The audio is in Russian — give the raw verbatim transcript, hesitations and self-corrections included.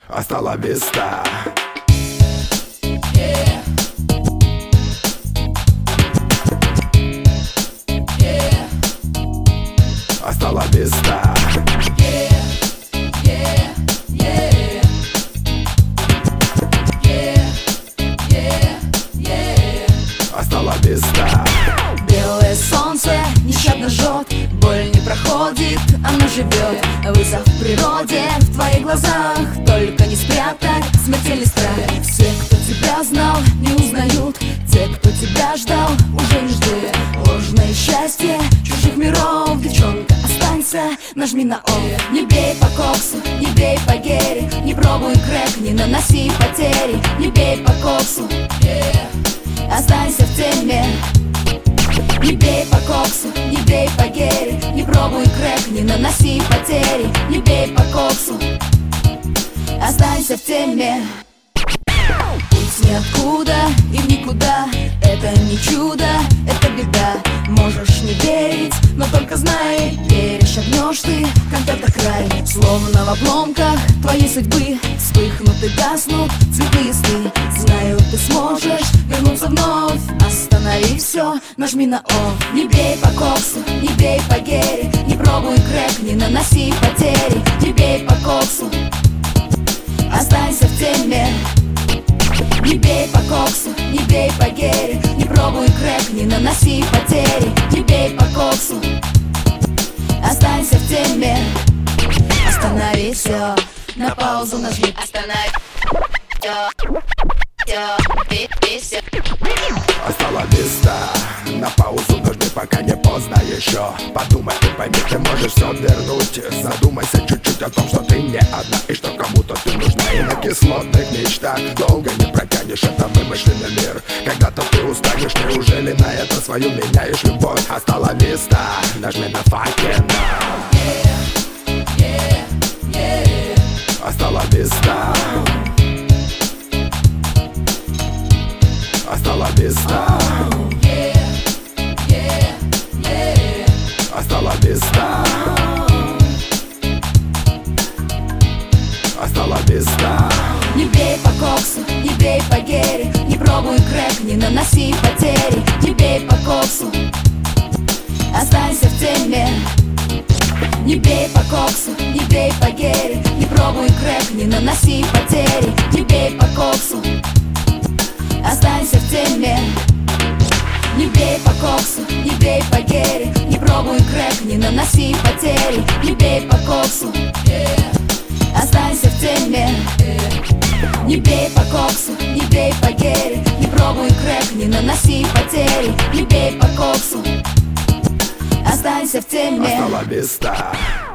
Hasta la vista. Yeah. Yeah. Hasta la vista. Yeah. Yeah. Yeah. Yeah. Yeah. Yeah. Hasta la vista. Белое солнце нещадно жжет, боль не проходит, она живет. Вызов в природе, в твоих глазах, только не спрятать смертельный страх. Все, кто тебя знал, не узнают, те, кто тебя ждал, уже не ждут. Ложное счастье чужих миров, девчонка, останься, нажми на «О». Не бей по коксу, не бей по гере, не пробуй крэк, не наноси потери. Не бей по коксу, останься в теме. Не бей по коксу, не бей по гере, не пробуй крэк, не наноси потери. Не бей по коксу, останься в теме. Путь ниоткуда и в никуда, это не чудо, это беда. Можешь не верить, но только знай, веришь, шагнешь ты, когда-то край. Словно в обломках твоей судьбы вспыхнут и гаснут цветы сны. Знаю, ты сможешь вернуться вновь. Останови все, нажми на «О». Не бей по коксу, не бей по гере, не пробуй крэк, не наноси потери. Не бей по коксу, останься в теме. Не бей по коксу, не бей по гере, не пробуй крэк, не наноси потери. Не бей по коксу, останься в теме. Останови все, на паузу нажми. Останови все, все, Hasta la vista. На паузу нужны, пока не поздно еще. Подумай и пойми, ты можешь все вернуть. Задумайся чуть-чуть о том, что ты не одна и что кому-то ты нужна. И на кислотных мечтах долго не протянешь, это вымышленный мир. Когда-то ты устанешь, неужели на это свою меняешь любовь? Hasta la vista. Нажми на fucking now. Hasta la vista. Hasta la vista. Hasta la vista. Hasta la vista. Не бей по коксу, не бей по гере, не пробуй крэк, не наноси потери. Не бей по коксу, останься в теме. Не бей по коксу, не бей по гере, не пробуй крэк, не наноси потери. Не бей по коксу, останься в теме. Не бей по коксу, не бей по гере, не пробуй крэк, не наноси потери. Не бей по коксу, останься в теме. Не бей по коксу, не бей по гере, не пробуй крэк, не наноси потери. Не бей по коксу, останься в теме. Hasta la vista.